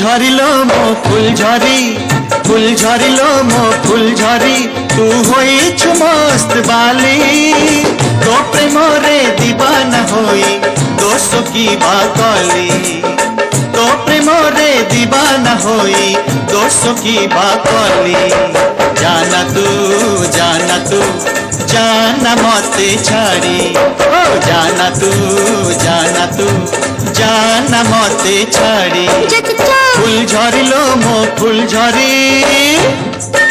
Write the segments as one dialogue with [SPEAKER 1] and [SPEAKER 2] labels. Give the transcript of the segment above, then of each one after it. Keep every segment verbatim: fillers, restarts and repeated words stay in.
[SPEAKER 1] झरिलो मो फूल झरी फूल झरिलो मो फूल झरी तू होइछु मस्त बाली तो प्रेम रे दीवाना होई दोष की बाकली तो प्रेम रे दीवाना होई दोष की बाकली जाना तू जाना तू जाना मते छाड़ी ओ जाना तू जाना तू जाना मते छाड़ी फूल झरिलो मो फूल झरी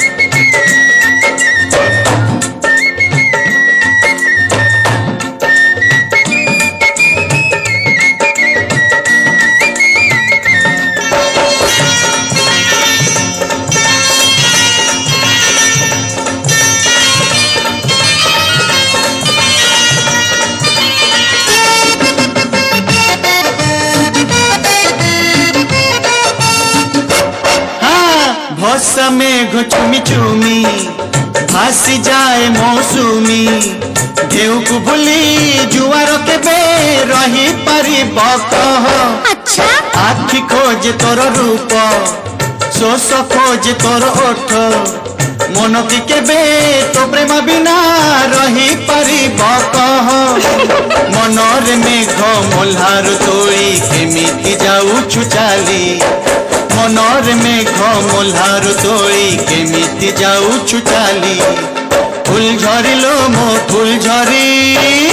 [SPEAKER 1] भौसा में घुचुमी चुमी भासी जाए मौसुमी ढेउ को भूली जुआर के बे रही पारी बकह
[SPEAKER 2] अच्छा
[SPEAKER 1] आखि खोज तोर रूप सोस खोज तोर ओठ मन की केबे तो प्रेम बिना रही पारी बकह मनर मेघ मोल्हार तोड़ी केमिति जाऊछु चाली मनर मेघ मोल्हार तोड़ी केमिति जाऊछु चाली फूल झरिलो मो फूल झरी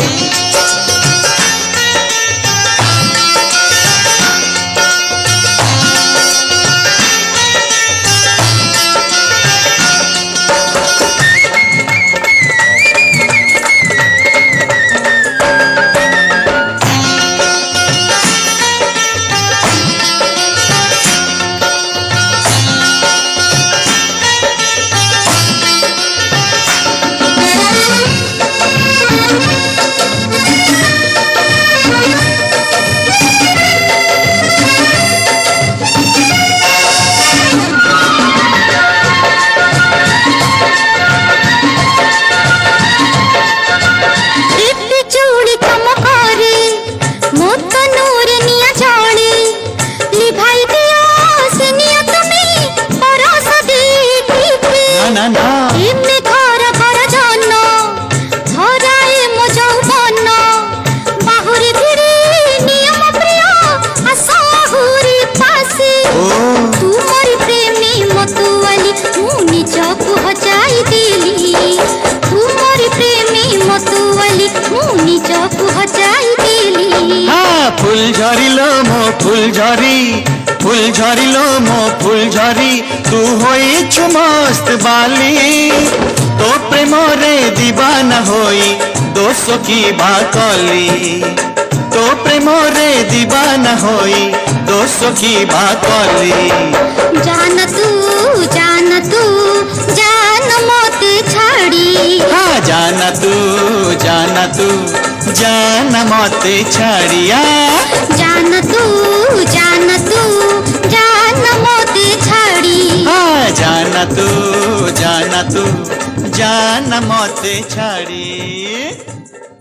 [SPEAKER 1] फूल झरिलो मो फूल झरी फूल झरिलो मो फूल झरी तू होइछु मस्त बाली तो प्रेम रे दीवाना होई दोष की बाकली तो प्रेम रे दीवाना होई दोष की बाकली
[SPEAKER 2] जाना तू जाना तू जान मते छाड़ी
[SPEAKER 1] हाँ जाना तू जाना तू जाना मते छाड़िया
[SPEAKER 2] जाना तू जाना तू जाना मते छाड़ी
[SPEAKER 1] हाँ जाना तू जाना तू जाना मते छाड़ी।